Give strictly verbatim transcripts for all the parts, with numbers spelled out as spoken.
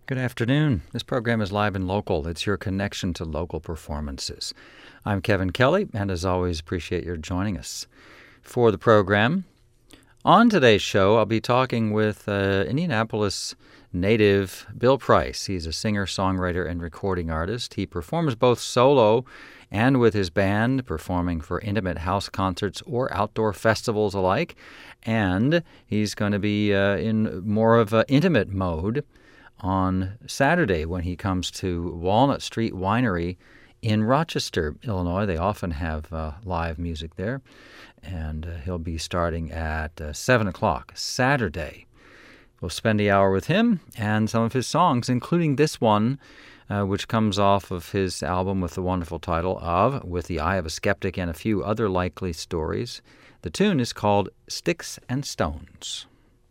Good afternoon. This program is live and local. It's your connection to local performances. I'm Kevin Kelly, and as always, appreciate your joining us for the program. On today's show, I'll be talking with uh, Indianapolis native Bill Price. He's a singer, songwriter, and recording artist. He performs both solo and with his band, performing for intimate house concerts or outdoor festivals alike. And he's going to be uh, in more of an intimate mode on Saturday when he comes to Walnut Street Winery in Rochester, Illinois. They often have uh, live music there, and uh, he'll be starting at uh, seven o'clock Saturday. We'll spend the hour with him and some of his songs, including this one, uh, which comes off of his album with the wonderful title of With the Eye of a Skeptic and a Few Other Likely Stories. The tune is called Sticks and Stones.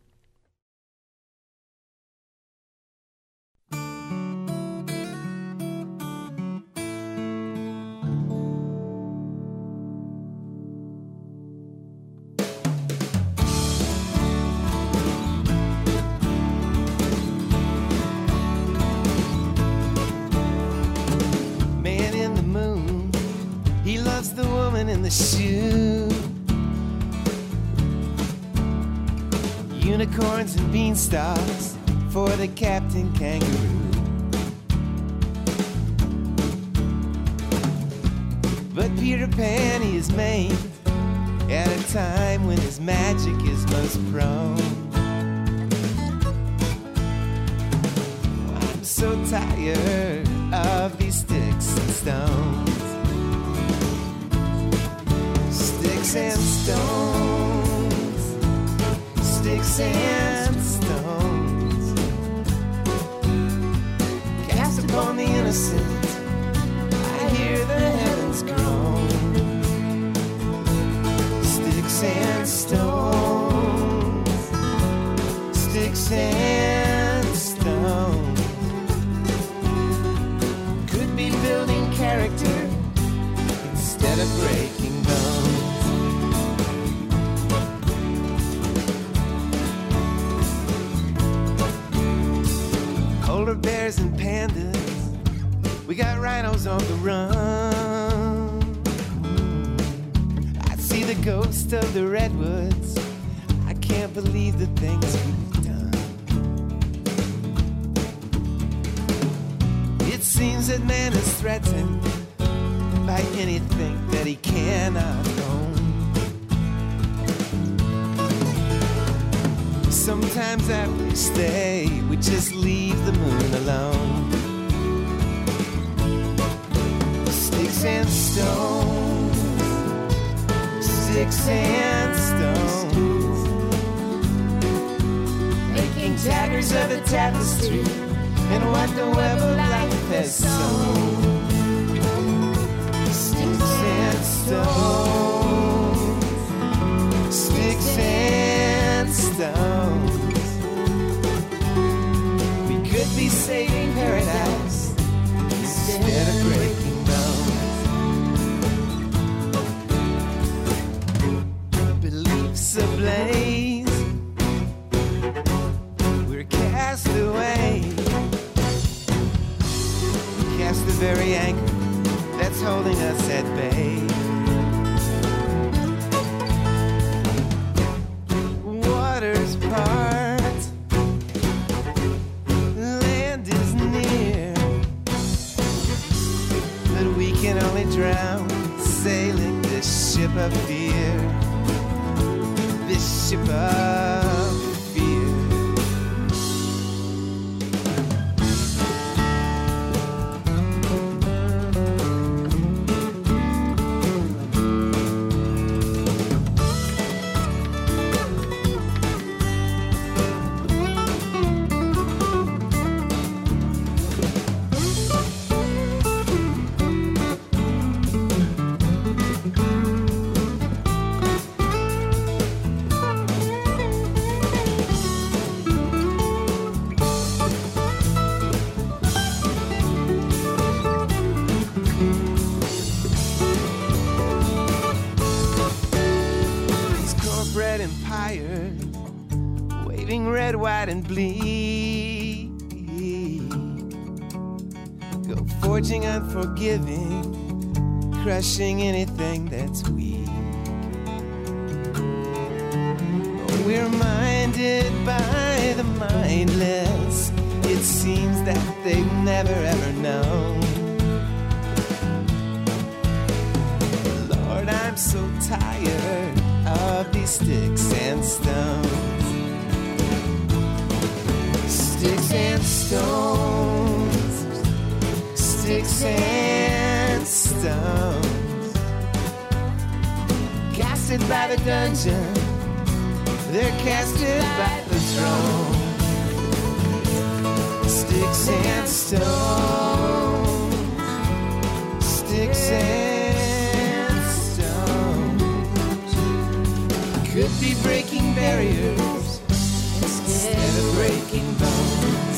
The woman in the shoe, unicorns and beanstalks for the Captain Kangaroo. But Peter Pan, he is made at a time when his magic is most prone. I'm so tired of these sticks and stones. Sticks and stones, sticks and stones, cast upon the innocent, I hear the heavens groan. Sticks and stones, sticks and stones, could be building character instead of breaking bones. Polar bears and pandas, we got rhinos on the run. I see the ghost of the redwoods, I can't believe the things we've done. It seems that man is threatened by anything that he cannot own. Sometimes I wish they would just leave the moon alone. Sticks and stones, sticks and stones, making tatters of the tapestry and what the web of life has sown. Sticks and stones, sticks and stones, we could be saving paradise instead of breaking bones. Beliefs ablaze, we're cast away, cast the very anchor that's holding us at bay. Waters part, land is near, but we can only drown sailing this ship of fear, this ship of fear. waving red, white, and bleed. forging, unforgiving, crushing anything that's weak. We're minded by the mindless. It seems that they've never ever known. Lord, I'm so tired of these sticks and stones. Sticks and stones. Sticks and stones. Casted by the dungeon, they're casted by the throne. Sticks and stones. Sticks and stones. Could be breaking barriers instead of breaking bones.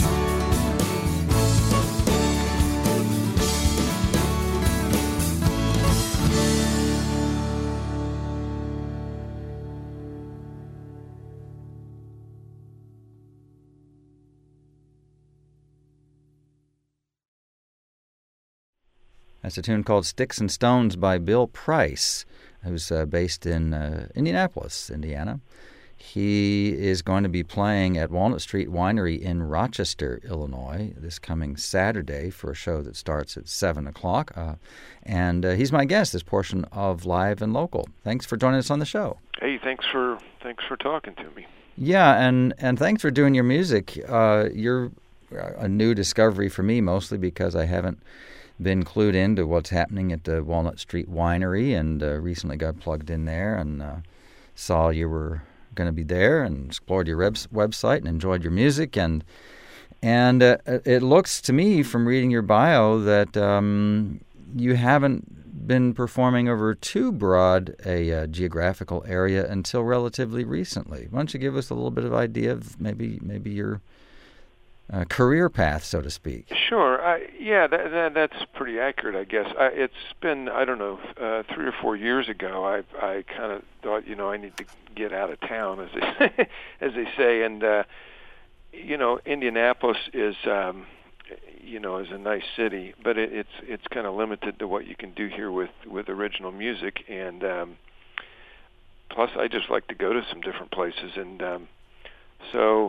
That's a tune called Sticks and Stones by Bill Price, who's uh, based in uh, Indianapolis, Indiana. He is going to be playing at Walnut Street Winery in Rochester, Illinois, this coming Saturday for a show that starts at seven o'clock. Uh, and uh, he's my guest, this portion of Live and Local. Thanks for joining us on the show. Hey, thanks for thanks for talking to me. Yeah, and, and thanks for doing your music. Uh, you're a new discovery for me, mostly because I haven't been clued into what's happening at the Walnut Street Winery, and uh, recently got plugged in there and uh, saw you were going to be there and explored your web- website and enjoyed your music. And and uh, it looks to me from reading your bio that um, you haven't been performing over too broad a uh, geographical area until relatively recently. Why don't you give us a little bit of idea of maybe maybe your Uh, career path, so to speak? Sure. I, yeah, that, that, that's pretty accurate, I guess. I, it's been, I don't know, uh, three or four years ago, I I kind of thought, you know, I need to get out of town, as they, as they say. And, uh, you know, Indianapolis is, um, you know, is a nice city, but it, it's it's kind of limited to what you can do here with, with original music. And um, plus, I just like to go to some different places. And um, so...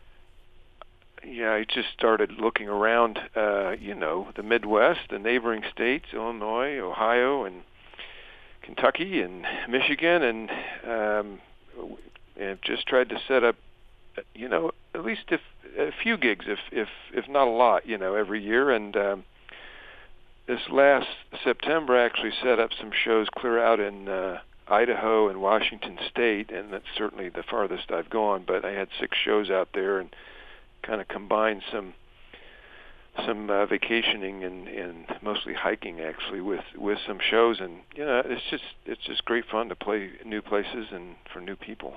Yeah, I just started looking around, uh, you know, the Midwest, the neighboring states, Illinois, Ohio, and Kentucky, and Michigan, and um, and just tried to set up, you know, at least if, a few gigs, if if if not a lot, you know, every year. And um, this last September, I actually set up some shows clear out in uh, Idaho and Washington State, and that's certainly the farthest I've gone. But I had six shows out there, and kind of combine some some uh, vacationing and, and mostly hiking actually with, with some shows, and you know it's just it's just great fun to play new places and for new people.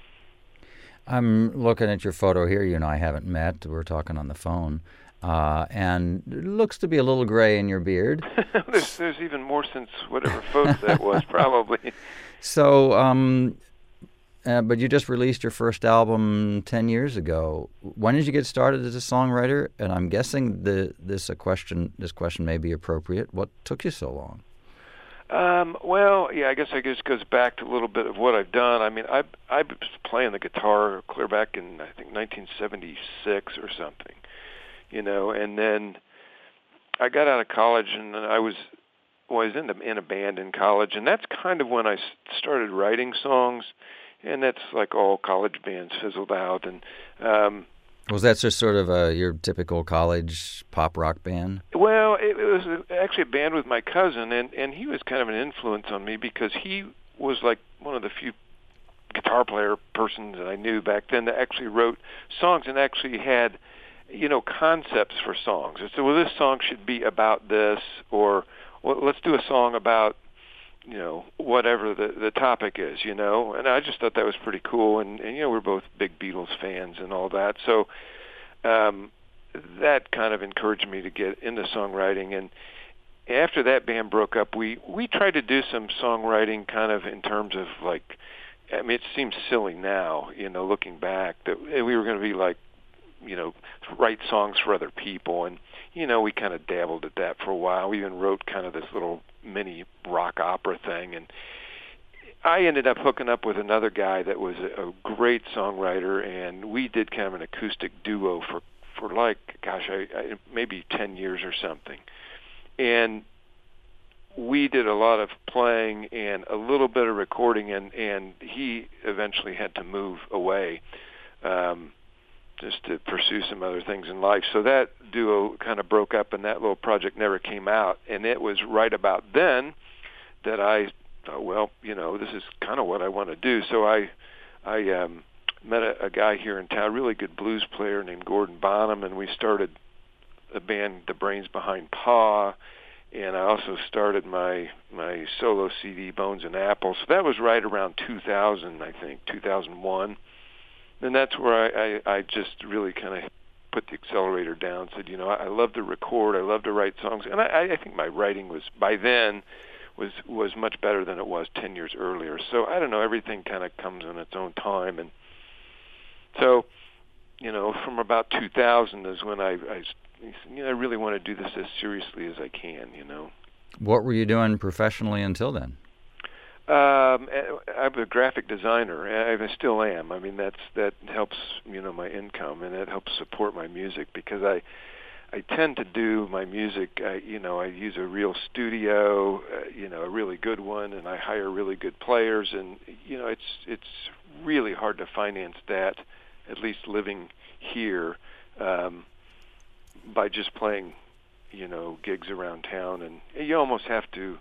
I'm looking at your photo here. You and I haven't met. We're talking on the phone, uh, and it looks to be a little gray in your beard. there's there's even more since whatever photo that was probably. So. Um, Uh, but you just released your first album ten years ago. When did you get started as a songwriter? And I'm guessing the, this a question. This question may be appropriate. What took you so long? Um, well, yeah, I guess I guess it goes back to a little bit of what I've done. I mean, I I was playing the guitar clear back in I think nineteen seventy-six or something, you know. And then I got out of college, and I was well, I was in the, in a band in college, and that's kind of when I started writing songs. And that's like all college bands fizzled out. And um, was that just sort of a, your typical college pop rock band? Well, it, it was actually a band with my cousin, and, and he was kind of an influence on me because he was like one of the few guitar player persons that I knew back then that actually wrote songs and actually had, you know, concepts for songs. So, well, this song should be about this, or well, let's do a song about, you know, whatever the the topic is, you know. And I just thought that was pretty cool. And, and you know, we're both big Beatles fans and all that. So um, that kind of encouraged me to get into songwriting. And after that band broke up, we, we tried to do some songwriting kind of in terms of, like, I mean, it seems silly now, you know, looking back, that we were going to be like, you know, write songs for other people. And, you know, we kind of dabbled at that for a while. We even wrote kind of this little mini rock opera thing, and I ended up hooking up with another guy that was a, a great songwriter, and we did kind of an acoustic duo for, for like, gosh, I, I, maybe ten years or something. And we did a lot of playing and a little bit of recording, and, and he eventually had to move away um, just to pursue some other things in life. So that duo kind of broke up, and that little project never came out. And it was right about then that I thought, well, you know, this is kind of what I want to do. So I I um, met a, a guy here in town, a really good blues player named Gordon Bonham, and we started a band, The Brains Behind Pa. And I also started my my solo C D, Bones and Apples. So that was right around two thousand, I think, two thousand one. And that's where I, I, I just really kind of put the accelerator down, said, you know, I, I love to record, I love to write songs. And I, I think my writing was, by then, was was much better than it was ten years earlier. So I don't know, everything kind of comes in its own time. And so, you know, from about two thousand is when I, I you know, I really want to do this as seriously as I can, you know. What were you doing professionally until then? Um, I'm a graphic designer. I still am. I mean, that's that helps, you know, my income, and it helps support my music, because I I tend to do my music, I, you know, I use a real studio, uh, you know, a really good one, and I hire really good players, and, you know, it's it's really hard to finance that, at least living here, um, by just playing, you know, gigs around town. And you almost have to,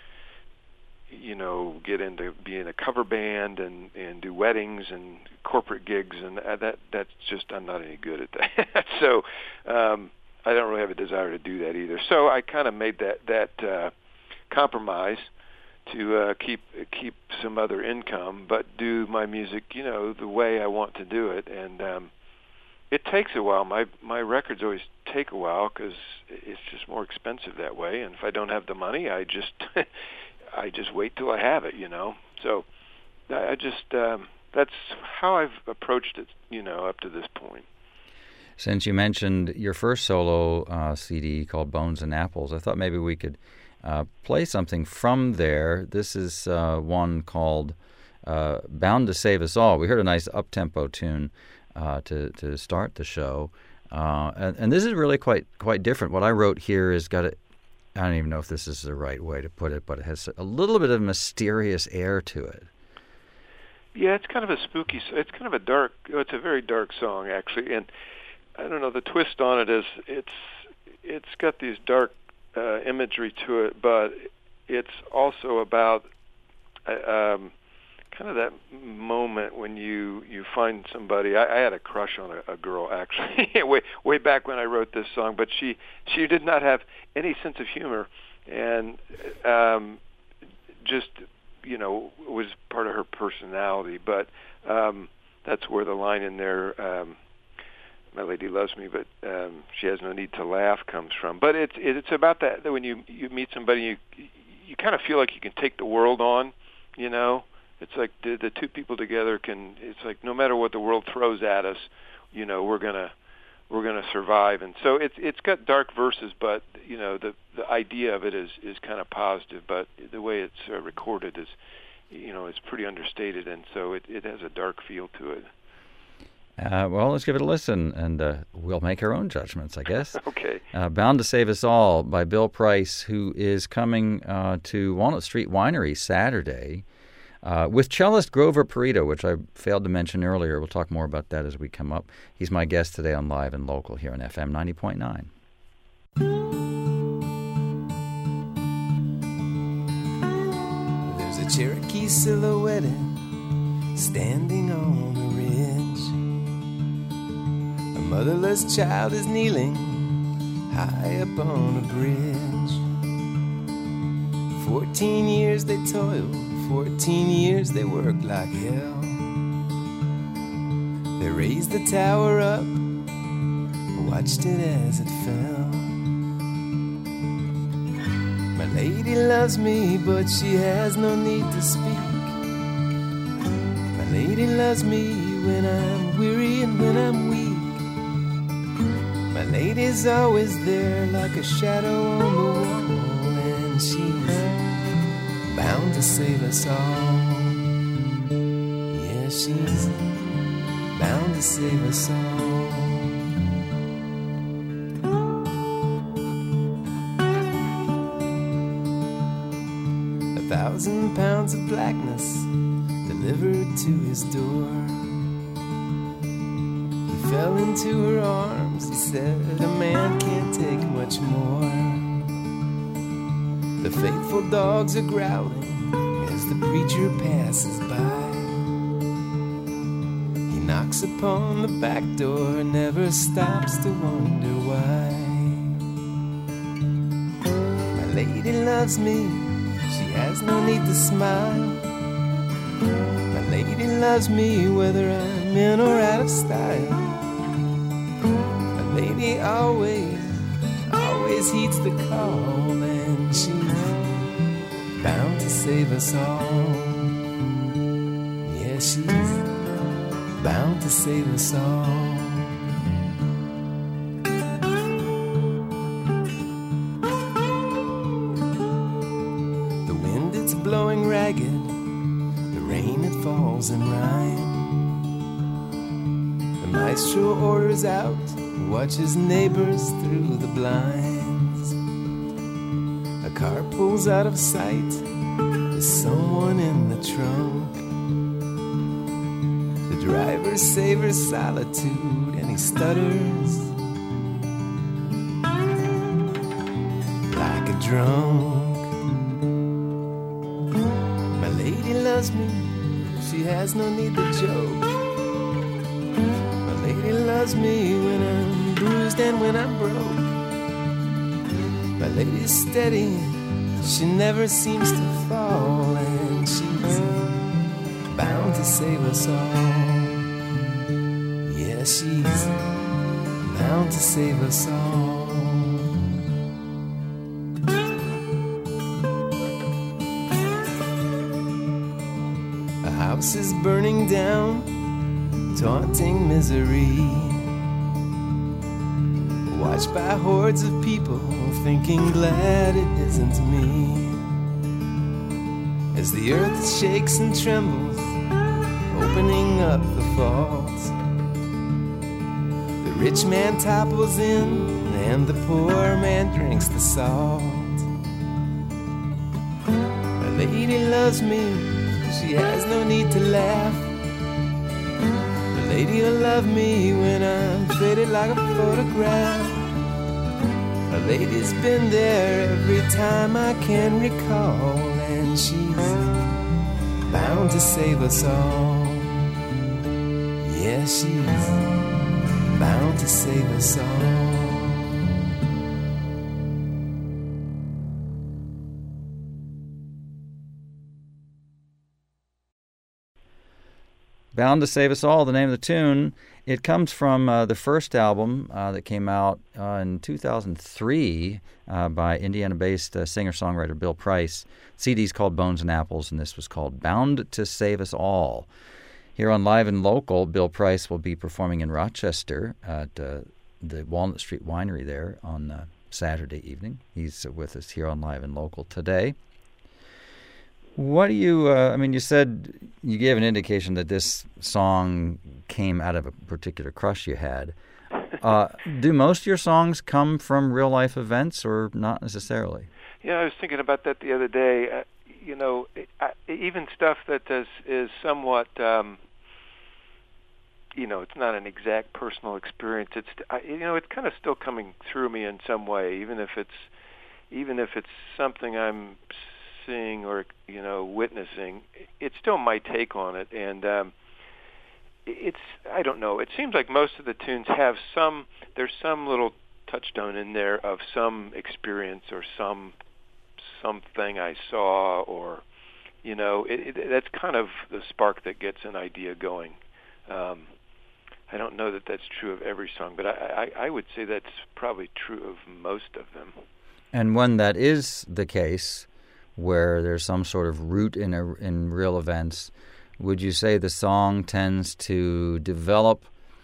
you know, get into being a cover band and, and do weddings and corporate gigs, and that that's just, I'm not any good at that. So um, I don't really have a desire to do that either. So I kind of made that that uh, compromise to uh, keep keep some other income, but do my music, you know, the way I want to do it. And um, it takes a while. My my records always take a while because it's just more expensive that way. And if I don't have the money, I just I just wait till I have it, you know. So I just um, that's how I've approached it, you know, up to this point. Since you mentioned your first solo uh, C D called Bones and Apples, I thought maybe we could uh, play something from there. This is uh, one called uh, Bound to Save Us All. We heard a nice up-tempo tune uh, to, to start the show. Uh, and, and this is really quite quite different. What I wrote here has got a, I don't even know if this is the right way to put it, but it has a little bit of mysterious air to it. Yeah, it's kind of a spooky, it's kind of a dark, it's a very dark song, actually. And I don't know, the twist on it is it's it's got these dark uh, imagery to it, but it's also about uh, um, kind of that moment when you, you find somebody. I, I had a crush on a, a girl, actually, way way back when I wrote this song, but she she did not have any sense of humor, and um, just, you know, was part of her personality. But um, that's where the line in there, um, my lady loves me, but um, she has no need to laugh, comes from. But it's it's about that, that when you you meet somebody, you you kind of feel like you can take the world on, you know. It's like the, the two people together can. It's like no matter what the world throws at us, you know, we're gonna we're gonna survive. And so it's it's got dark verses, but you know the the idea of it is is kind of positive. But the way it's uh, recorded is, you know, it's pretty understated, and so it it has a dark feel to it. Uh, well, let's give it a listen, and uh, we'll make our own judgments, I guess. Okay. Uh, Bound to Save Us All by Bill Price, who is coming uh, to Walnut Street Winery Saturday uh, with cellist Grover Perito, which I failed to mention earlier. We'll talk more about that as we come up. He's my guest today on Live and Local here on F M ninety point nine. There's a Cherokee silhouette standing on a ridge. A motherless child is kneeling high up on a bridge. Fourteen years they toiled, fourteen years they worked like hell. They raised the tower up, watched it as it fell. My lady loves me, but she has no need to speak. My lady loves me when I'm weary and when I'm weak. My lady's always there like a shadow on the wall, and she's bound to save us all. Yeah, she's bound to save us all. A thousand pounds of blackness delivered to his door. He fell into her arms. He said, a man can't take much more. The faithful dogs are growling as the preacher passes by. He knocks upon the back door, never stops to wonder why. My lady loves me, she has no need to smile. My lady loves me whether I'm in or out of style. My lady always, always heeds the call, and she's bound to save us all. Yeah, she's bound to save us all. The wind, it's blowing ragged. The rain, it falls in rhyme. The maestro orders out, watches neighbors through the blinds. A car pulls out of sight, there's someone in the trunk. The driver savors solitude and he stutters like a drunk. My lady loves me, she has no need to joke. My lady loves me when I'm bruised and when I'm broke. My lady's steady, she never seems to fall, and she's bound to save us all. Yeah, she's bound to save us all. A house is burning down, taunting misery, watched by hordes of people, thinking glad it isn't me. As the earth shakes and trembles, opening up the fault, the rich man topples in, and the poor man drinks the salt. My lady loves me, she has no need to laugh. The lady will love me when I'm faded like a photograph. A lady's been there every time I can recall, and she's bound to save us all. Yeah, she's bound to save us all. Bound to Save Us All, the name of the tune. It comes from uh, the first album uh, that came out uh, in two thousand three uh, by Indiana-based uh, singer-songwriter Bill Price. C D's called Bones and Apples, and this was called Bound to Save Us All. Here on Live and Local, Bill Price will be performing in Rochester at uh, the Walnut Street Winery there on uh, Saturday evening. He's uh, with us here on Live and Local today. What do you, uh, I mean, you said, you gave an indication that this song came out of a particular crush you had. Uh, do most of your songs come from real-life events or not necessarily? Yeah, I was thinking about that the other day. Uh, you know, I, even stuff that is, is somewhat, um, you know, it's not an exact personal experience. It's, I, you know, it's kind of still coming through me in some way, even if it's, even if it's something I'm seeing or, you know, witnessing. It's still my take on it, and um, it's, I don't know, it seems like most of the tunes have some, there's some little touchstone in there of some experience or some something I saw, or, you know, it, it, that's kind of the spark that gets an idea going. Um, I don't know that that's true of every song, but I, I, I would say that's probably true of most of them. And when that is the case, where there's some sort of root in a, in real events, would you say the song tends to develop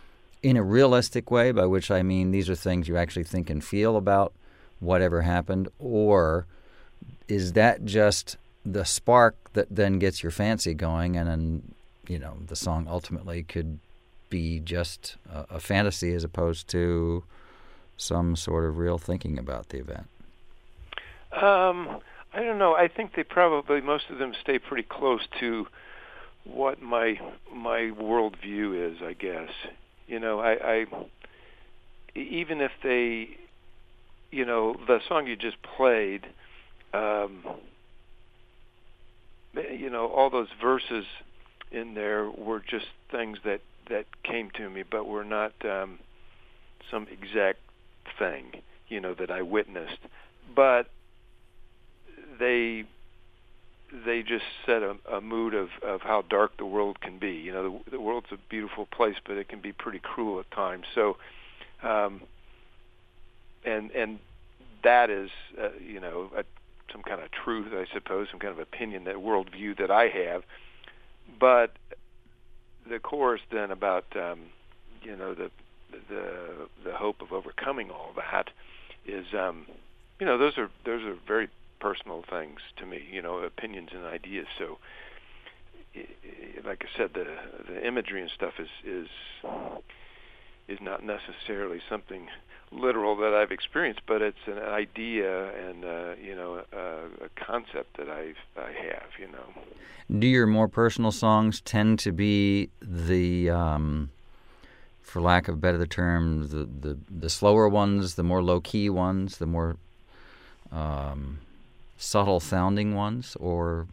in a realistic way, by which I mean these are things you actually think and feel about whatever happened, or is that just the spark that then gets your fancy going, and then, you know, the song ultimately could be just a, a fantasy as opposed to some sort of real thinking about the event? Um, I don't know. I think they probably, most of them stay pretty close to what my my worldview is, I guess. You know, I, I even if they, you know, the song you just played, um, you know, all those verses in there were just things that, that came to me, but were not um, some exact thing, you know, that I witnessed. But they they just set a, a mood of, of how dark the world can be. You know, the, the world's a beautiful place, but it can be pretty cruel at times. So, um, and and that is, uh, you know, a, some kind of truth, I suppose, some kind of opinion, that worldview that I have. But the chorus then about, um, you know, the the the hope of overcoming all that is, um, you know, those are those are very personal things to me, you know, opinions and ideas. So, like I said, the the imagery and stuff is is is not necessarily something literal that I've experienced, but it's an idea and uh, you know a, a concept that I I have. You know. Do your more personal songs tend to be the, um, for lack of a better term, the, the the slower ones, the more low key ones, the more um, subtle sounding ones, or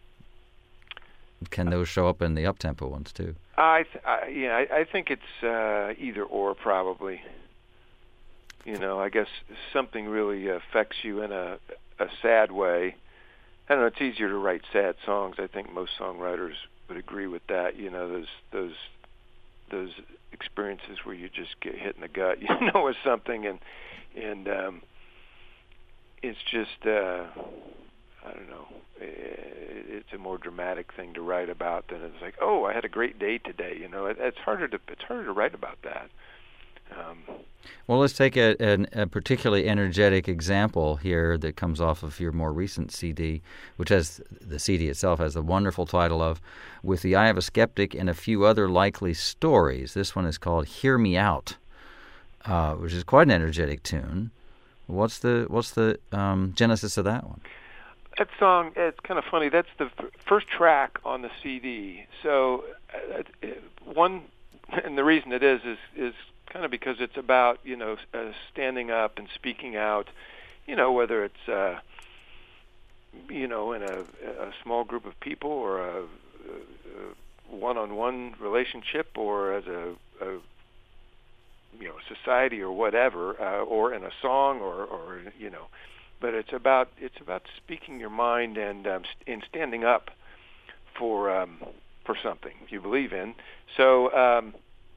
can those show up in the up-tempo ones too? I, th- I yeah, I, I think it's uh, either or, probably. You know, I guess something really affects you in a a sad way. I don't know. It's easier to write sad songs. I think most songwriters would agree with that. You know, those those those experiences where you just get hit in the gut, you know, with something, and and um, it's just uh, I don't know. It's a more dramatic thing to write about than it's like, oh, I had a great day today. You know, it, it's harder to it's harder to write about that. Um, well, let's take a, a, a particularly energetic example here that comes off of your more recent C D, which has, the C D itself has the wonderful title of With the Eye of a Skeptic and a Few Other Likely Stories. This one is called Hear Me Out, uh, which is quite an energetic tune. What's the what's the um, genesis of that one? That song, it's kind of funny. That's the f- first track on the C D. So uh, it, one, and the reason it is is is kind of because it's about, you know, uh, standing up and speaking out, you know, whether it's, uh, you know, in a, a small group of people or a, a one-on-one relationship or as a, a you know, society or whatever, uh, or in a song or, or, you know, but it's about it's about speaking your mind and um, st- and standing up for um, for something you believe in. So, um,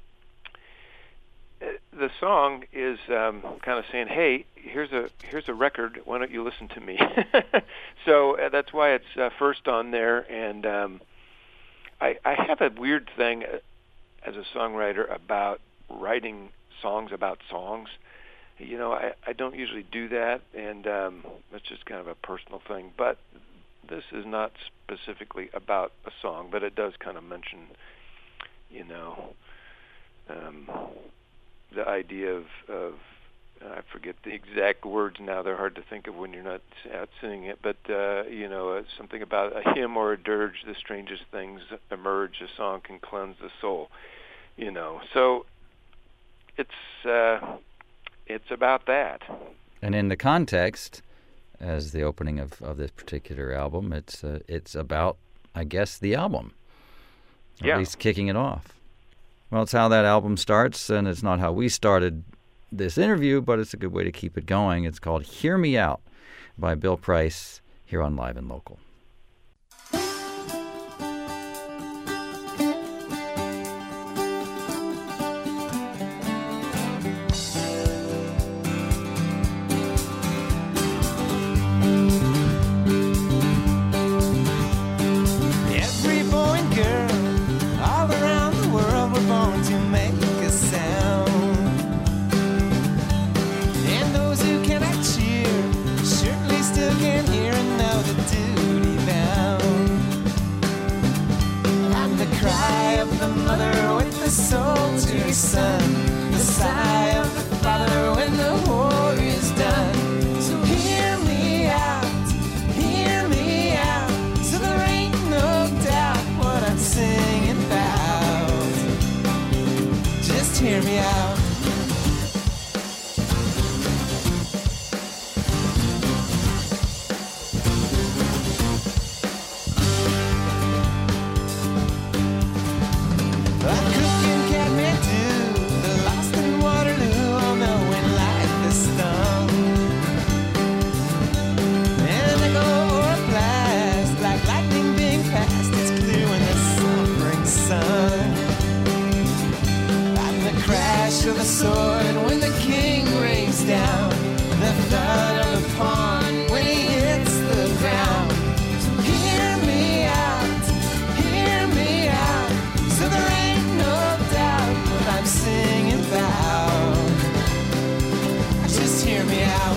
the song is um, kind of saying, "Hey, here's a here's a record. Why don't you listen to me?" So uh, that's why it's uh, first on there. And um, I, I have a weird thing uh, as a songwriter about writing songs about songs. You know, I, I don't usually do that, and um, that's just kind of a personal thing. But this is not specifically about a song, but it does kind of mention, you know. Um, the idea of, of I forget the exact words now, they're hard to think of when you're not out singing it, but, uh, you know, uh, something about a hymn or a dirge, the strangest things emerge, a song can cleanse the soul, you know. So it's uh, it's about that. And in the context, as the opening of, of this particular album, it's uh, it's about, I guess, the album, or yeah. at least kicking it off. Well, it's how that album starts, and it's not how we started this interview, but it's a good way to keep it going. It's called Hear Me Out by Bill Price here on Live and Local. Every boy and girl all around the world were born to make a sound. to his son, the sigh of the father when the war is done. So hear me out, hear me out, so there ain't no doubt what I'm singing about. Just hear me out. Of the sword when the king rains down, the thud of the pawn when he hits the ground. So hear me out, hear me out, so there ain't no doubt what I'm singing about. Just hear me out.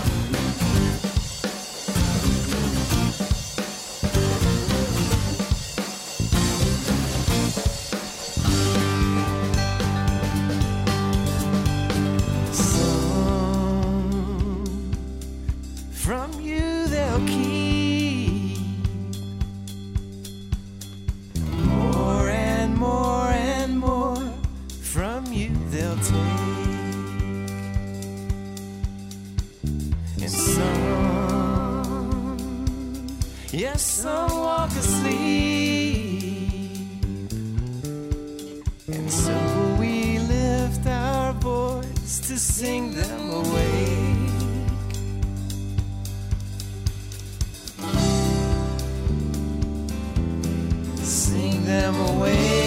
Yes, some walk asleep, and so we lift our voice to sing them awake. Sing them awake.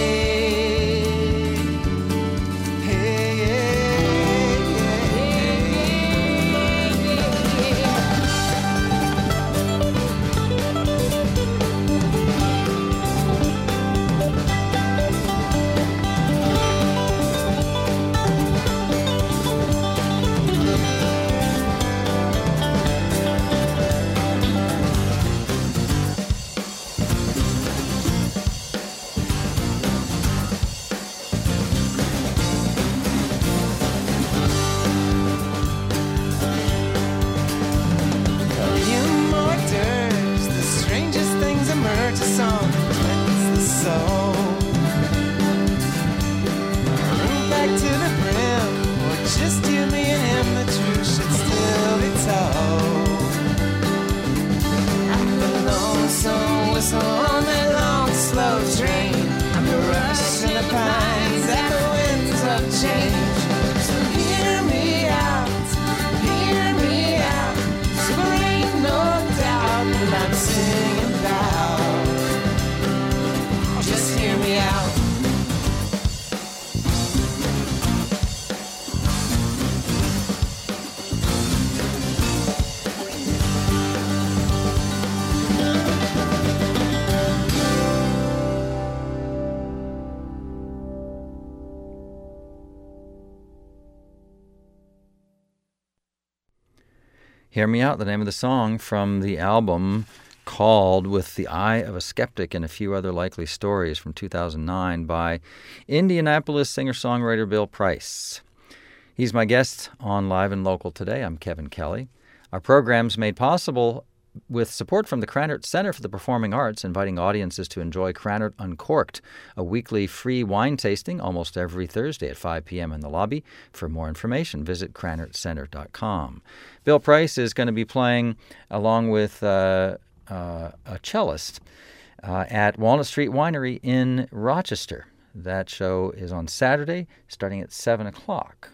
Hear Me Out, the name of the song from the album called With the Eye of a Skeptic and a Few Other Likely Stories from two thousand nine by Indianapolis singer-songwriter Bill Price. He's my guest on Live and Local today. I'm Kevin Kelly. Our program's made possible with support from the Krannert Center for the Performing Arts, inviting audiences to enjoy Krannert Uncorked, a weekly free wine tasting almost every Thursday at five p.m. in the lobby. For more information, visit krannert center dot com. Bill Price is going to be playing along with uh, uh, a cellist uh, at Walnut Street Winery in Rochester. That show is on Saturday, starting at seven o'clock.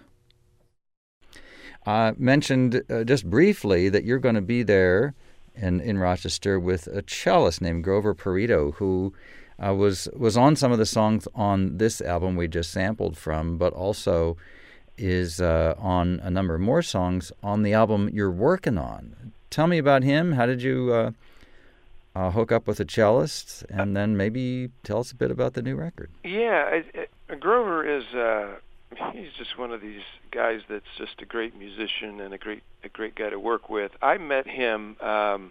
I uh, mentioned uh, just briefly that you're going to be there in, in Rochester with a cellist named Grover Perito, who uh, was was on some of the songs on this album we just sampled from, but also is uh, on a number of more songs on the album you're working on. Tell me about him. How did you uh, uh, hook up with a cellist? And then maybe tell us a bit about the new record. Yeah, I, I, Grover is... Uh, he's just one of these guys that's just a great musician and a great a great guy to work with. I met him um,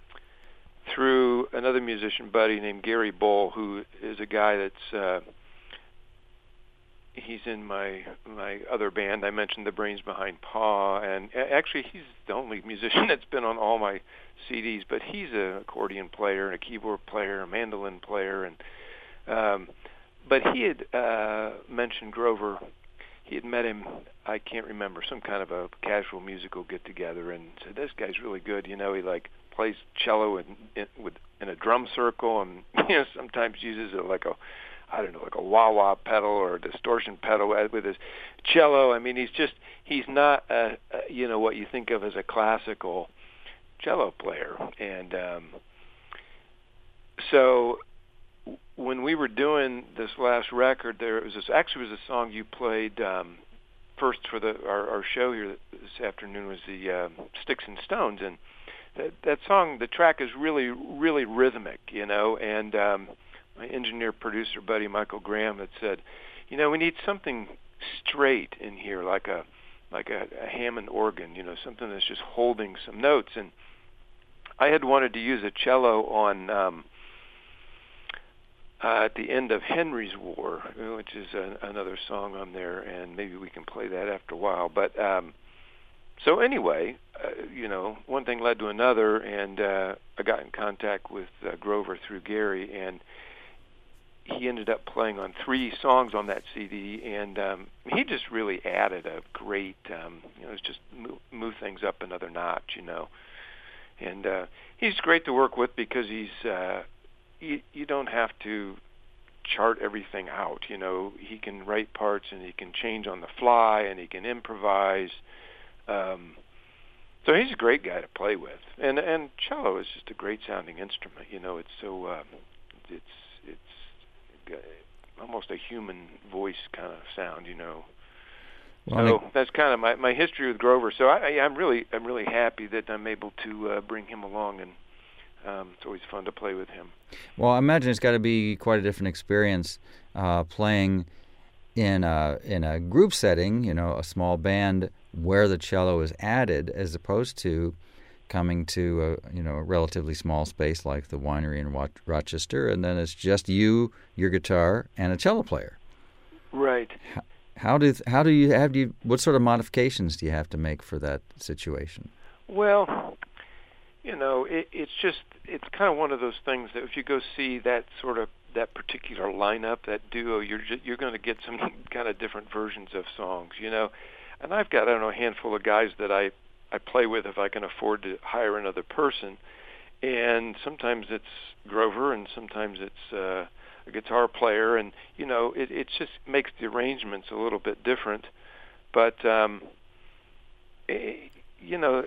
through another musician. musician buddy named Gary Bull, who is a guy that's uh, he's in my my other band. I mentioned the brains behind Paw, and actually he's the only musician that's been on all my C Ds. But he's an accordion player and a keyboard player, a mandolin player, and um, but he had uh, mentioned Grover. He had met him, I can't remember, some kind of a casual musical get together, and said, "This guy's really good. You know, he like plays cello in, in with in a drum circle, and you know sometimes uses it like a." I don't know, like a wah-wah pedal or a distortion pedal with his cello. I mean, he's just, he's not, a, a, you know, what you think of as a classical cello player. And um, so when we were doing this last record, there was this, actually was a song you played um, first for the our, our show here this afternoon was the uh, Sticks and Stones. And that, that song, the track is really, really rhythmic, you know, and um, my engineer producer buddy Michael Graham had said, you know, we need something straight in here, like a like a, a Hammond organ, you know, something that's just holding some notes. And I had wanted to use a cello on um, uh, at the end of Henry's War, which is a, another song on there, and maybe we can play that after a while. But um, so anyway, uh, you know, one thing led to another, and uh, I got in contact with uh, Grover through Gary, and he ended up playing on three songs on that C D, and um, he just really added a great, um, you know, it's just move, move things up another notch, you know. And uh, he's great to work with because he's, uh, you, you don't have to chart everything out, you know. He can write parts and he can change on the fly and he can improvise. Um, so he's a great guy to play with. And and cello is just a great sounding instrument, you know. It's so, um, it's, it's, almost a human voice kind of sound, you know. Well, so that's kind of my, my history with Grover. So I, I'm really I'm really happy that I'm able to uh, bring him along, and um, it's always fun to play with him. Well, I imagine it's got to be quite a different experience uh, playing in a in a group setting, you know, a small band where the cello is added, as opposed to coming to a you know a relatively small space like the winery in Rochester, and then it's just you, your guitar, and a cello player. Right. How, how do how do you have do you what sort of modifications do you have to make for that situation? Well, you know, it, it's just it's kind of one of those things that if you go see that sort of that particular lineup, that duo, you're just, you're going to get some kind of different versions of songs, you know. And I've got I don't know a handful of guys that I. I play with if I can afford to hire another person, and sometimes it's Grover, and sometimes it's uh, a guitar player, and you know it, it just makes the arrangements a little bit different. But um, it, you know,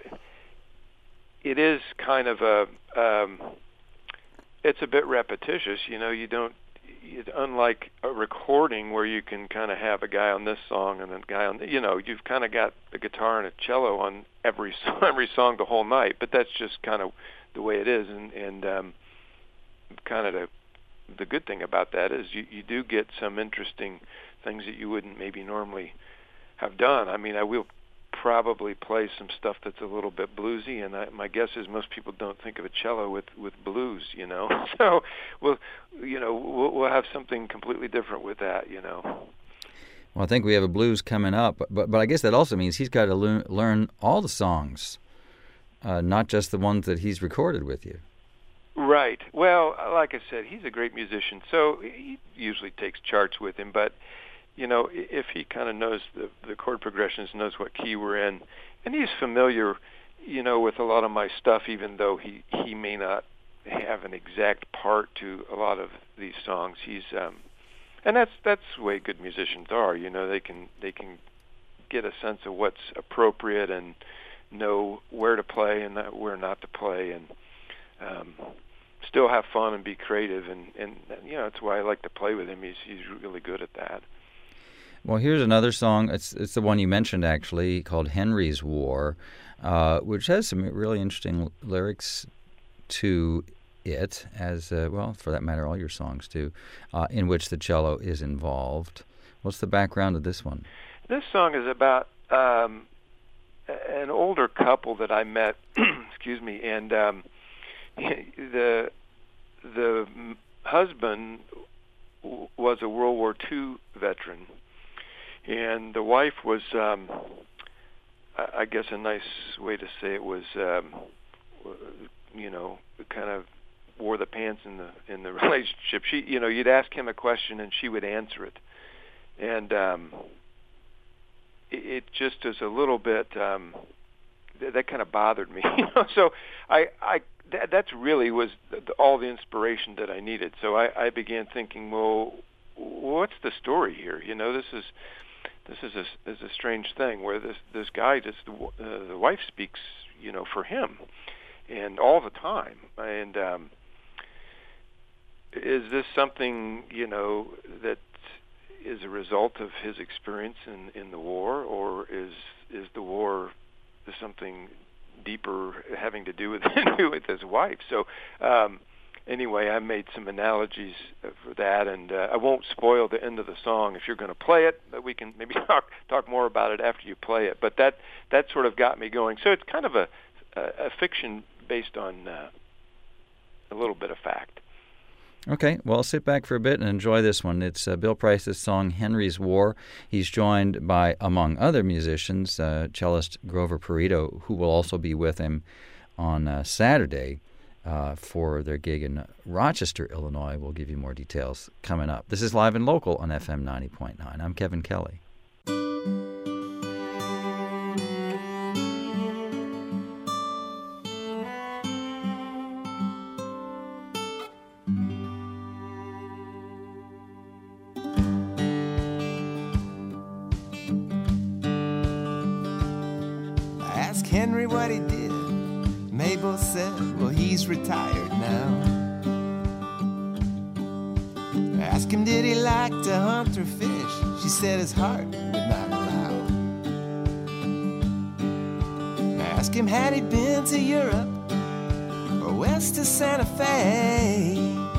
it is kind of a um, it's a bit repetitious. You know, you don't. It, unlike a recording where you can kind of have a guy on this song and a guy on, you know, you've kind of got a guitar and a cello on every song, every song the whole night. But that's just kind of the way it is, and and um, kind of the the good thing about that is you you do get some interesting things that you wouldn't maybe normally have done. I mean, I will probably play some stuff that's a little bit bluesy, and I, my guess is most people don't think of a cello with, with blues, you know. So we'll, you know, we'll, we'll have something completely different with that, you know. Well, I think we have a blues coming up, but but, but I guess that also means he's got to learn, learn all the songs, uh, not just the ones that he's recorded with you. Right. Well, like I said, he's a great musician, so he usually takes charts with him, but you know, if he kind of knows the, the chord progressions, knows what key we're in, and he's familiar, you know, with a lot of my stuff, even though he, he may not have an exact part to a lot of these songs. He's, um, and that's that's the way good musicians are. You know, they can they can get a sense of what's appropriate and know where to play and not, where not to play, and um, still have fun and be creative. And, and you know, that's why I like to play with him. He's he's really good at that. Well, here's another song. It's it's the one you mentioned, actually, called Henry's War, uh, which has some really interesting lyrics to it, as, uh, well, for that matter, all your songs do, uh, in which the cello is involved. What's the background of this one? This song is about um, an older couple that I met, excuse me, and um, the the husband was a World War Two veteran, And the wife was, um, I guess a nice way to say it was, um, you know, kind of wore the pants in the in the relationship. She, you know, you'd ask him a question and she would answer it, and um, it, it just is a little bit um, th- that kind of bothered me. You know, so I, I that that's really was the, the, all the inspiration that I needed. So I, I began thinking, well, what's the story here? You know, this is. This is a, is a strange thing where this this guy just uh, the wife speaks, you know, for him, and all the time. And um, is this something, you know, that is a result of his experience in, in the war, or is is the war something deeper having to do with with his wife? So. Um, Anyway, I made some analogies for that, and uh, I won't spoil the end of the song if you're going to play it, but we can maybe talk talk more about it after you play it. But that that sort of got me going. So it's kind of a, a, a fiction based on uh, a little bit of fact. Okay, well, sit back for a bit and enjoy this one. It's uh, Bill Price's song, Henry's War. He's joined by, among other musicians, uh, cellist Grover Perito, who will also be with him on uh, Saturday. Uh, for their gig in Rochester, Illinois. We'll give you more details coming up. This is Live and Local on F M ninety point nine. I'm Kevin Kelly. Ask Henry what he did. Mabel said, well, he's retired now. Ask him, did he like to hunt or fish? She said his heart would not allow. Ask him, had he been to Europe or west to Santa Fe?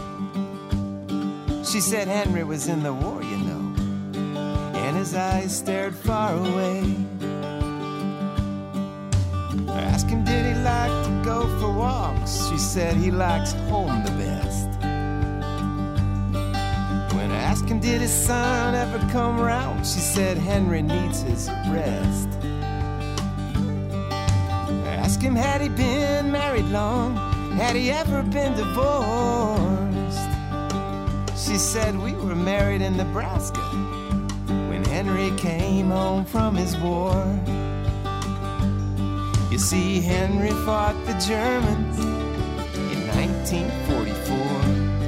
She said Henry was in the war, you know, and his eyes stared far away. Ask him, did he like to go for walks? She said he likes home the best. When I asked him, did his son ever come round? She said Henry needs his rest. I asked him, had he been married long? Had he ever been divorced? She said we were married in Nebraska when Henry came home from his war. You see, Henry fought the Germans in nineteen forty-four.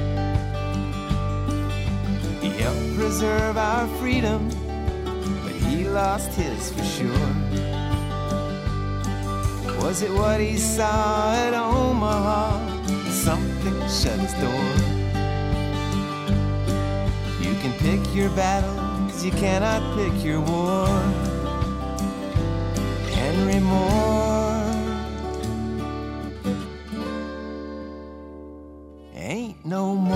He helped preserve our freedom, but he lost his for sure. Was it what he saw at Omaha? Something shut his door. You can pick your battles, you cannot pick your war. Henry Moore ain't no more.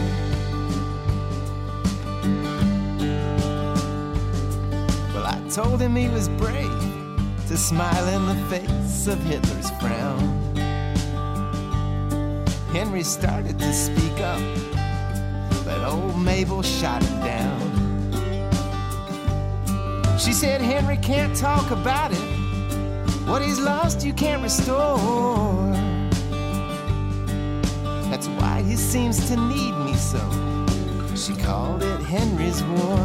Well, I told him he was brave to smile in the face of Hitler's frown. Henry started to speak up, but old Mabel shot him down. She said Henry can't talk about it. What he's lost you can't restore. That's why he seems to need me so. She called it Henry's War.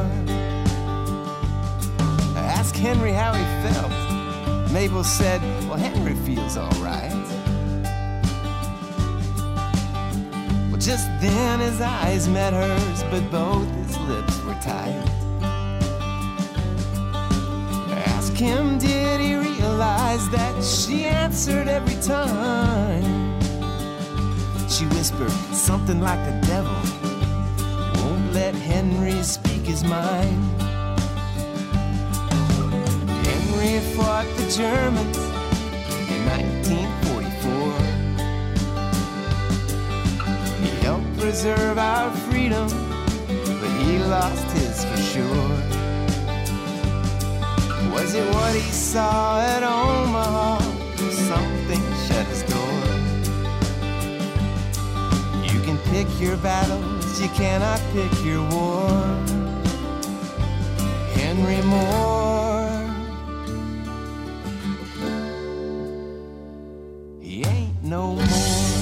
I asked Henry how he felt. Mabel said, well, Henry feels all right. Well, just then his eyes met hers, but both his lips were tight. I asked him, did he realize that she answered every time? She whispered something like the devil won't let Henry speak his mind. Henry fought the Germans in nineteen forty-four. He helped preserve our freedom, but he lost his for sure. Was it what he saw at Omaha? Something shut his door. You can pick your battles, you cannot pick your war. Henry Henry Moore. He ain't no more.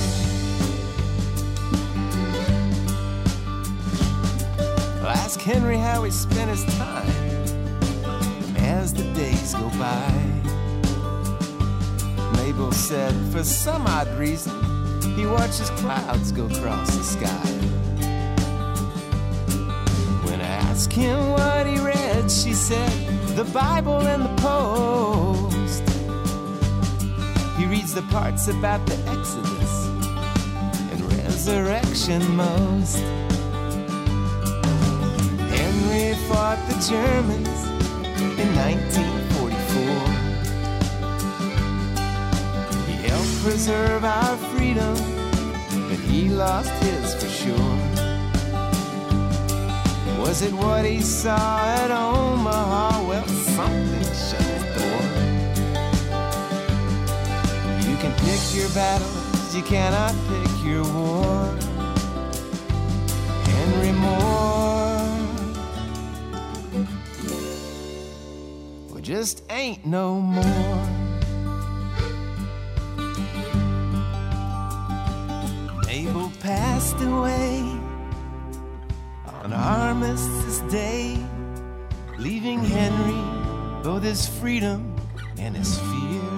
Ask Henry how he spent his time as the days go by. Mabel said for some odd reason he watches clouds go across the sky. When I asked him what he read, she said the Bible and the Post. He reads the parts about the Exodus and resurrection most. Henry fought the Germans in nineteen forty-four. He helped preserve our freedom, but he lost his for sure. Was it what he saw at Omaha? Well, something shut his door. You can pick your battles, you cannot pick your war. Henry Moore just ain't no more. Mabel passed away on Armistice Day, leaving Henry both his freedom and his fear.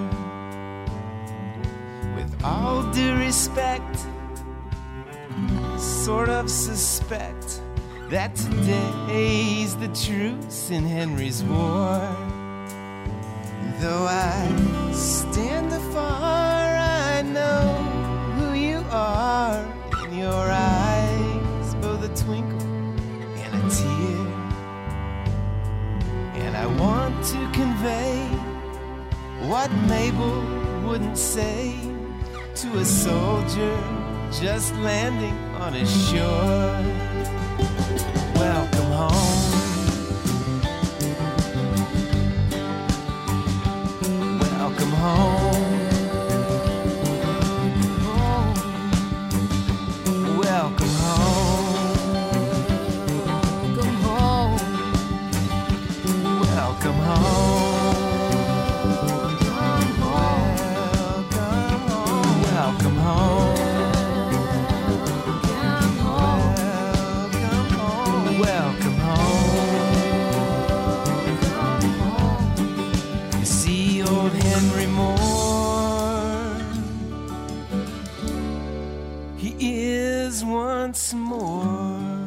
With all due respect, sort of suspect that today's the truce in Henry's war. Though I stand afar, I know who you are. In your eyes, both a twinkle and a tear. And I want to convey what Mabel wouldn't say to a soldier just landing on his shore. Welcome home. Welcome home. Welcome home. Welcome home. Welcome home. Welcome home. Welcome home. You see old Henry Moore, he is once more.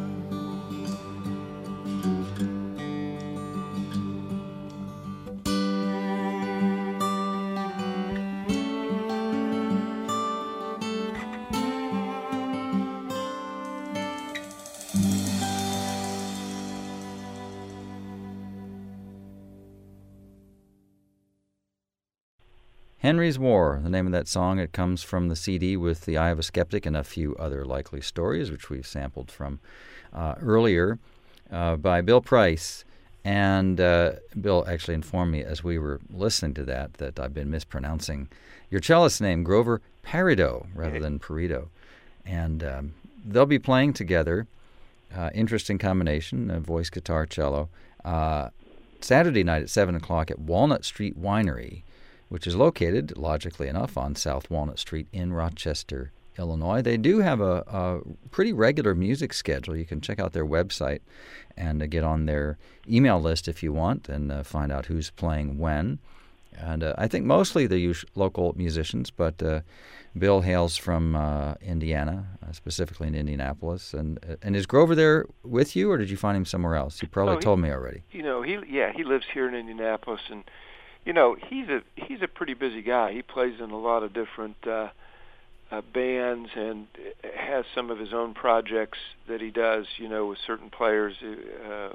Henry's War, the name of that song. It comes from the C D with The Eye of a Skeptic and a few other likely stories, which we've sampled from uh, earlier uh, by Bill Price. And uh, Bill actually informed me as we were listening to that that I've been mispronouncing your cellist name, Grover Parido, rather than Perito. And um, they'll be playing together. Uh, interesting combination of voice, guitar, cello. Uh, Saturday night at seven o'clock at Walnut Street Winery, which is located, logically enough, on South Walnut Street in Rochester, Illinois. They do have a, a pretty regular music schedule. You can check out their website and uh, get on their email list if you want and uh, find out who's playing when. And uh, I think mostly the us- local musicians, but uh, Bill hails from uh, Indiana, uh, specifically in Indianapolis. And uh, and is Grover there with you, or did you find him somewhere else? You probably oh, he, told me already. You know, he yeah, he lives here in Indianapolis, and you know, he's a he's a pretty busy guy. He plays in a lot of different uh, uh, bands and has some of his own projects that he does, you know, with certain players. Uh,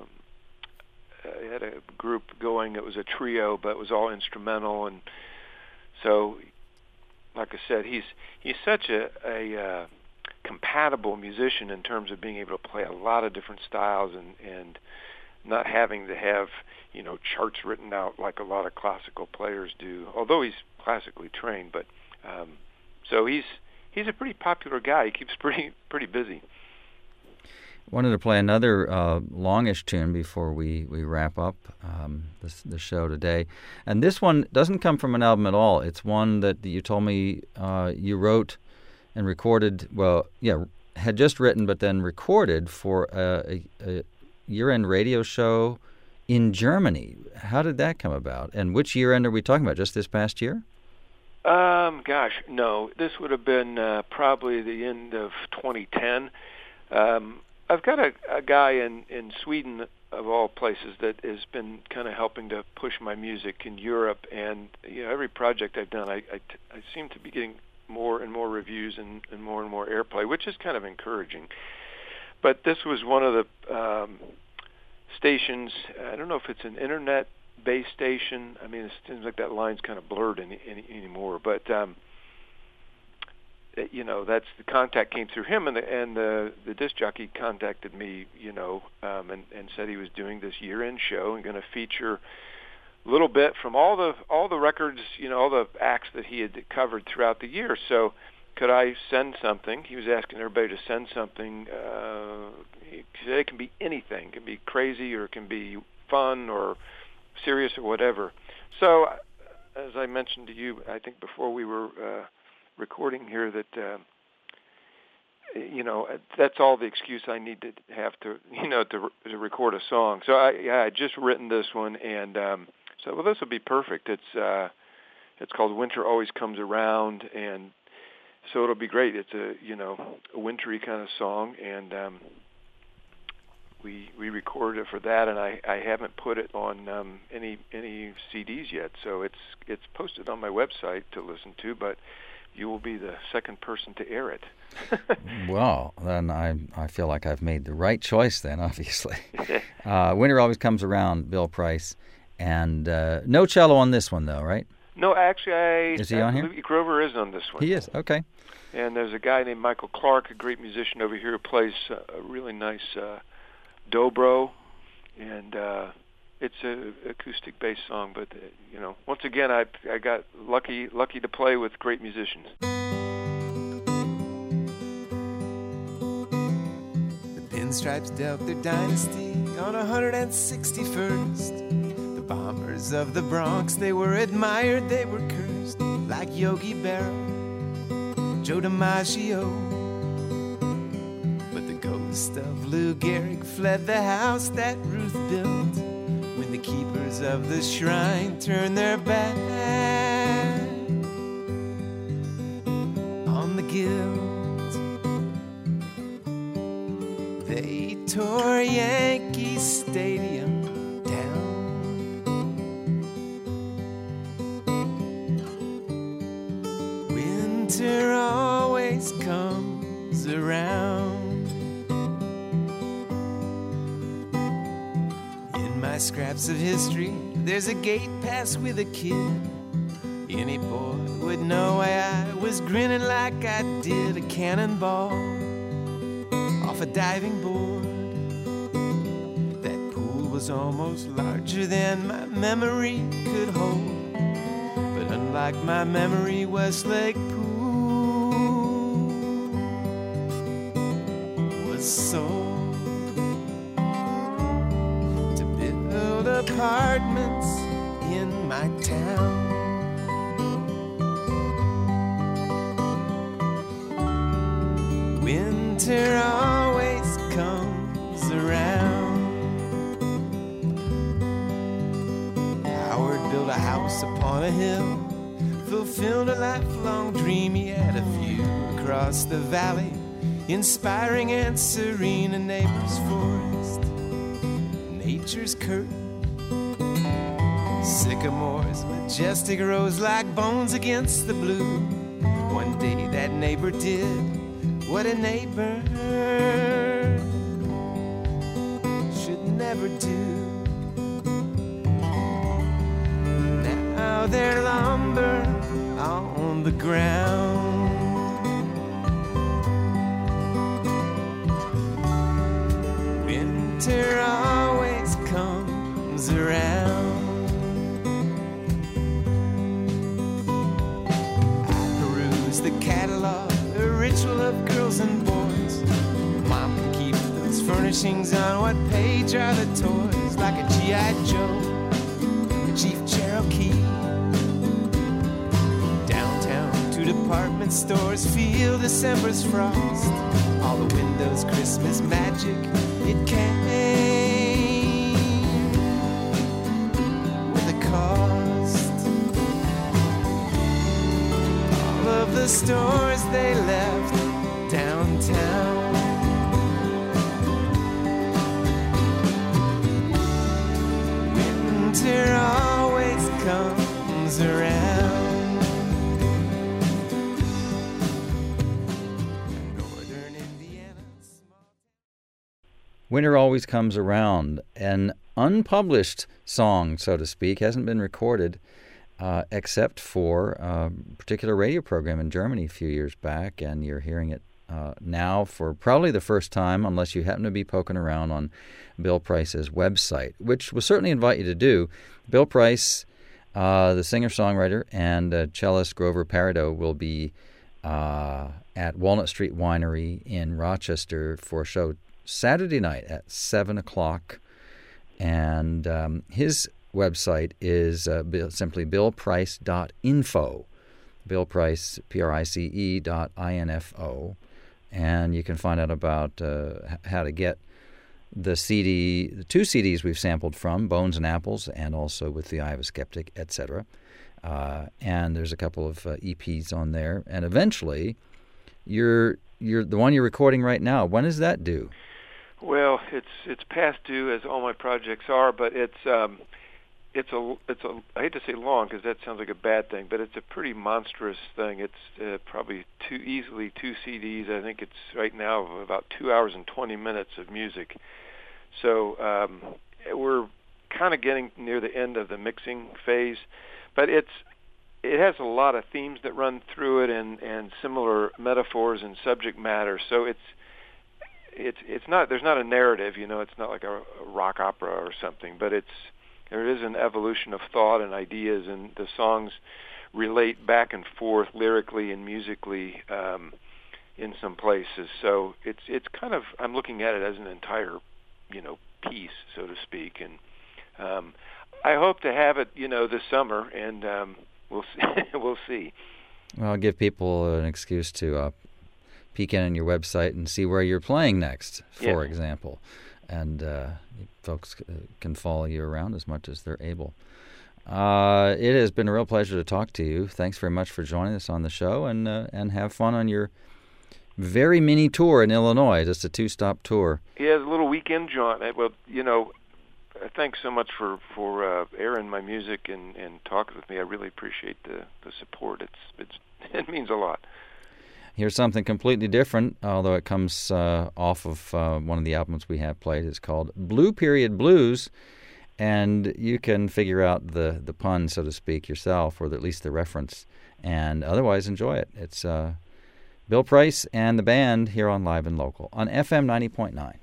he had a group going. It was a trio, but it was all instrumental. And so, like I said, he's he's such a, a uh, compatible musician in terms of being able to play a lot of different styles and, and not having to have, you know, charts written out like a lot of classical players do, although he's classically trained. But um, so he's he's a pretty popular guy. He keeps pretty pretty busy. Wanted to play another uh, longish tune before we, we wrap up um, this, the show today. And this one doesn't come from an album at all. It's one that you told me uh, you wrote and recorded, well, yeah, had just written but then recorded for a, a, a year-end radio show in Germany. How did that come about? And which year-end are we talking about? Just this past year? Um, gosh, no. This would have been uh, probably the end of twenty ten. Um, I've got a, a guy in, in Sweden, of all places, that has been kind of helping to push my music in Europe. And you know, every project I've done, I, I, I seem to be getting more and more reviews and, and more and more airplay, which is kind of encouraging. But this was one of the um, stations. I don't know if it's an internet-based station. I mean, it seems like that line's kind of blurred any, any, anymore. But um, you know, that's the contact came through him, and the and the, the disc jockey contacted me, you know, um, and and said he was doing this year-end show and going to feature a little bit from all the all the records, you know, all the acts that he had covered throughout the year. So, could I send something? He was asking everybody to send something. Uh, he said it can be anything. It can be crazy, or it can be fun, or serious, or whatever. So, as I mentioned to you, I think before we were Uh, recording here, that uh, you know, that's all the excuse I need to have to, you know, to, to record a song. So I, yeah, I just written this one, and um, so well, this will be perfect. It's uh, it's called "Winter Always Comes Around," and so it'll be great. It's a you know a wintry kind of song, and um, we we recorded it for that, and I, I haven't put it on um, any any C Ds yet. So it's it's posted on my website to listen to, but you will be the second person to air it. Well, then I I feel like I've made the right choice then, obviously. uh, Winter Always Comes Around, Bill Price. And uh, no cello on this one, though, right? No, actually, I... Is he on here? Louis Grover is on this one. He is, okay. And there's a guy named Michael Clark, a great musician over here, who plays uh, a really nice uh, dobro. And uh, it's an acoustic bass song, but, uh, you know, once again, I I got lucky lucky to play with great musicians. The Pinstripes dealt their dynasty on one hundred sixty-first. The bombers of the Bronx, they were admired, they were cursed, like Yogi Berra, Joe DiMaggio. But the ghost of Lou Gehrig fled the house that Ruth built when the keepers of the shrine turned their back on the guild. They tore Yankee Stadium down. Winter always comes around. My scraps of history, there's a gate pass with a kid. Any boy would know why I was grinning like I did a cannonball off a diving board. That pool was almost larger than my memory could hold. But unlike my memory, Westlake Pool was sold. Apartments in my town. Winter always comes around. Howard built a house upon a hill, fulfilled a lifelong dream. He had a view across the valley, inspiring and serene, a neighbor's forest, nature's curtain. Sycamores majestic rose like bones against the blue. One day that neighbor did what a neighbor should never do. Now there's lumber on the ground. Winter always comes around. The catalog, a ritual of girls and boys. Mom can keep those Furnishings on what page are the toys? Like a G I Joe, a Jeep Cherokee. Downtown to department stores, feel December's frost. All the windows, Christmas magic, it came with a cost. All of the stores they left downtown. Winter always comes around. Northern Indiana. Winter always comes around. An unpublished song, so to speak, hasn't been recorded uh, except for a particular radio program in Germany a few years back, and you're hearing it uh, now for probably the first time, unless you happen to be poking around on Bill Price's website, which we'll certainly invite you to do. Bill Price, uh, the singer-songwriter, and uh, cellist Grover Parado will be uh, at Walnut Street Winery in Rochester for a show Saturday night at seven o'clock. And um, his website is uh, simply bill price dot info. Bill Price, P R I C E dot I N F O. And you can find out about uh, how to get the C D, the two C Ds we've sampled from, Bones and Apples, and also with the Eye of a Skeptic, et cetera. Uh, and there's a couple of uh, E Ps on there. And eventually, you're you're the one you're recording right now. When is that due? Well, it's it's past due, as all my projects are, but it's um, it's a it's a I hate to say long because that sounds like a bad thing, but it's a pretty monstrous thing. It's uh, probably two easily two C Ds. I think it's right now about two hours and twenty minutes of music. So um, we're kind of getting near the end of the mixing phase, but it's it has a lot of themes that run through it and, and similar metaphors and subject matter. So it's it's it's not there's not a narrative, you know. It's not like a, a rock opera or something, but it's there is an evolution of thought and ideas, and the songs relate back and forth lyrically and musically um, in some places. So it's it's kind of I'm looking at it as an entire you know, piece, so to speak, and um, I hope to have it, you know, this summer, and um, we'll see. we'll see. Well, I'll give people an excuse to uh, peek in on your website and see where you're playing next, for yes. example, and uh, folks can follow you around as much as they're able. Uh, it has been a real pleasure to talk to you. Thanks very much for joining us on the show, and uh, and have fun on your very mini tour in Illinois, just a two-stop tour. Yeah, it's a little weekend jaunt. Well, you know, thanks so much for for uh, airing my music and, and talking with me. I really appreciate the, the support. It's it's it means a lot. Here's something completely different, although it comes uh, off of uh, one of the albums we have played. It's called Blue Period Blues, and you can figure out the, the pun, so to speak, yourself, or at least the reference, and otherwise enjoy it. It's uh, Bill Price and the band here on Live and Local on F M ninety point nine.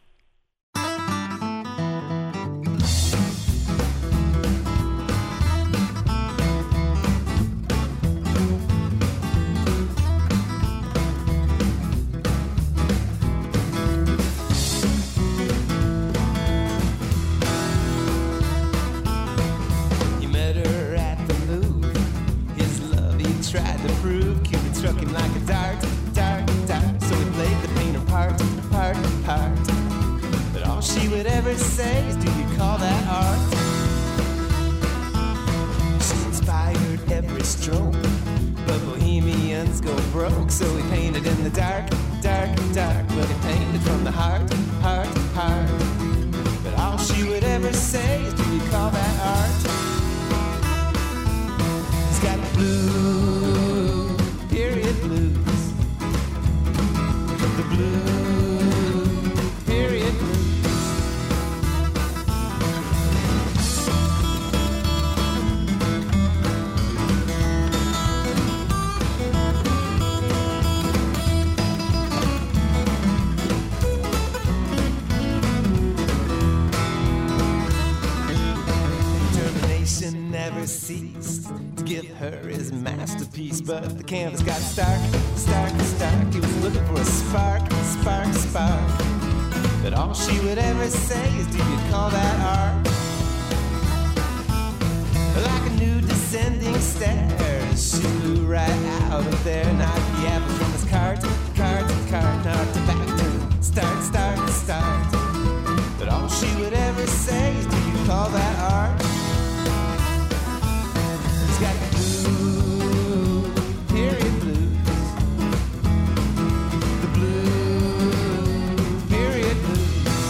You met her at the Louvre. His love he tried to prove. Cupid struck him like a dart, dart, dart. So he played the painter part, part, part. But all she would ever say is, do you call that art? She inspired every stroke, but bohemians go broke. So he painted in the dark, dark, dark. But he painted from the heart, heart, heart. But all she would ever say is, do you call that art? He's got blue, period blues. The blue, period blues. Determination never ceased to give her his masterpiece, but the canvas got stark, stark, stark. He was looking for a spark, spark, spark. But all she would ever say is, do you call that art? Like a new descending stairs, she flew right out of there. Knocked the apple from his cart, cart, cart, knocked it back to start, start, start. But all she would ever say is, do you call that art? He's got the blue, period blues. The blue, period blues.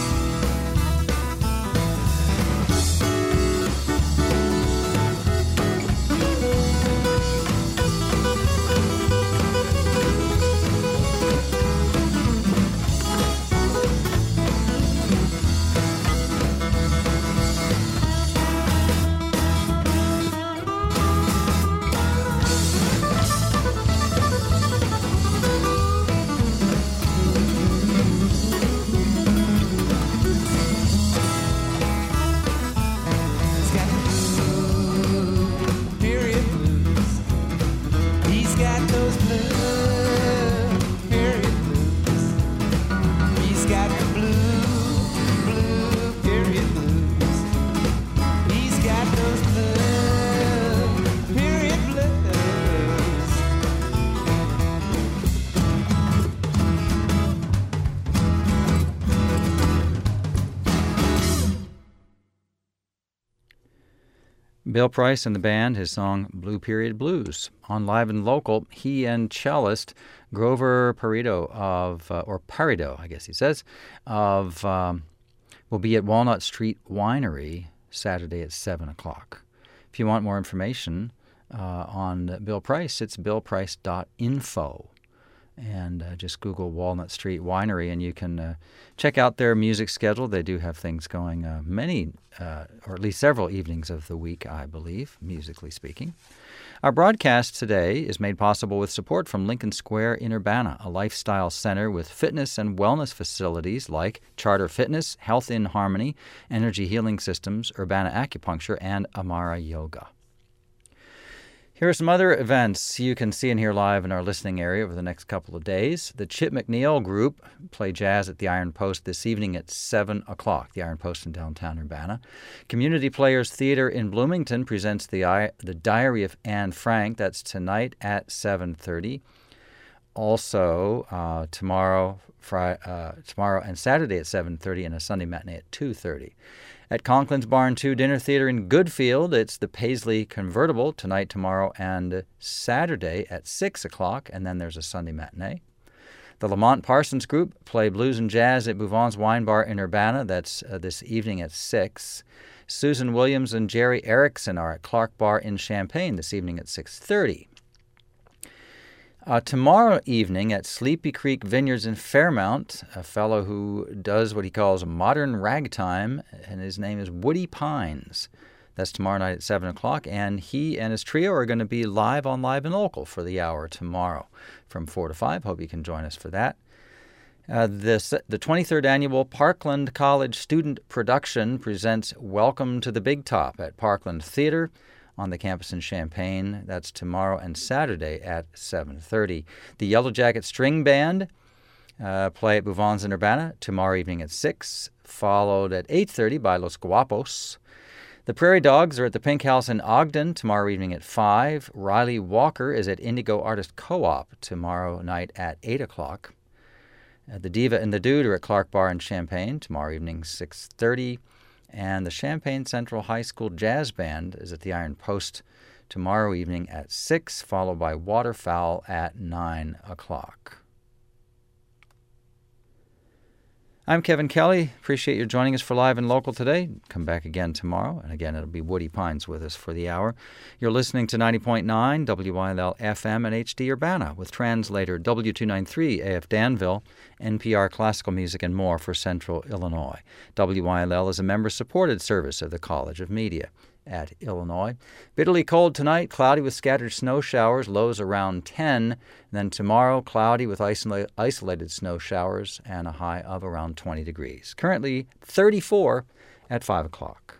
Bill Price and the band, his song Blue Period Blues. On Live and Local, he and cellist Grover Parido of, uh, or Parido, I guess he says, of, um, will be at Walnut Street Winery Saturday at seven o'clock. If you want more information uh, on Bill Price, it's bill price dot info. And uh, just Google Walnut Street Winery, and you can uh, check out their music schedule. They do have things going uh, many, uh, or at least several evenings of the week, I believe, musically speaking. Our broadcast today is made possible with support from Lincoln Square in Urbana, a lifestyle center with fitness and wellness facilities like Charter Fitness, Health in Harmony, Energy Healing Systems, Urbana Acupuncture, and Amara Yoga. Here are some other events you can see and hear live in our listening area over the next couple of days. The Chip McNeil Group play jazz at the Iron Post this evening at seven o'clock, the Iron Post in downtown Urbana. Community Players Theater in Bloomington presents the, the Diary of Anne Frank. That's tonight at seven thirty. Also, uh, tomorrow, Friday, uh, tomorrow and Saturday at seven thirty, and a Sunday matinee at two thirty. At Conklin's Barn two Dinner Theater in Goodfield, it's the Paisley Convertible tonight, tomorrow, and Saturday at six o'clock, and then there's a Sunday matinee. The Lamont Parsons Group play blues and jazz at Bouvon's Wine Bar in Urbana. That's uh, this evening at six. Susan Williams and Jerry Erickson are at Clark Bar in Champaign this evening at six thirty. Uh, tomorrow evening at Sleepy Creek Vineyards in Fairmount, a fellow who does what he calls modern ragtime, and his name is Woody Pines. That's tomorrow night at seven o'clock, and he and his trio are going to be live on Live and Local for the hour tomorrow from four to five. Hope you can join us for that. Uh, this, the twenty-third Annual Parkland College Student Production presents Welcome to the Big Top at Parkland Theater on the campus in Champaign. That's tomorrow and Saturday at seven thirty. The Yellow Jacket String Band uh, play at Bouvon's in Urbana tomorrow evening at six, followed at eight thirty by Los Guapos. The Prairie Dogs are at the Pink House in Ogden tomorrow evening at five. Riley Walker is at Indigo Artist Co-op tomorrow night at eight o'clock. Uh, the Diva and the Dude are at Clark Bar in Champaign tomorrow evening six thirty. And the Champaign Central High School Jazz Band is at the Iron Post tomorrow evening at six, followed by Waterfowl at nine o'clock. I'm Kevin Kelly. Appreciate you joining us for Live and Local today. Come back again tomorrow. And again, it'll be Woody Pines with us for the hour. You're listening to ninety point nine W I L L F M and H D Urbana with translator W two ninety-three A F Danville, N P R Classical Music, and more for Central Illinois. W I L L is a member-supported service of the College of Media at Illinois. Bitterly cold tonight, cloudy with scattered snow showers, lows around ten. And then tomorrow, cloudy with isola- isolated snow showers and a high of around twenty degrees. Currently thirty-four at five o'clock.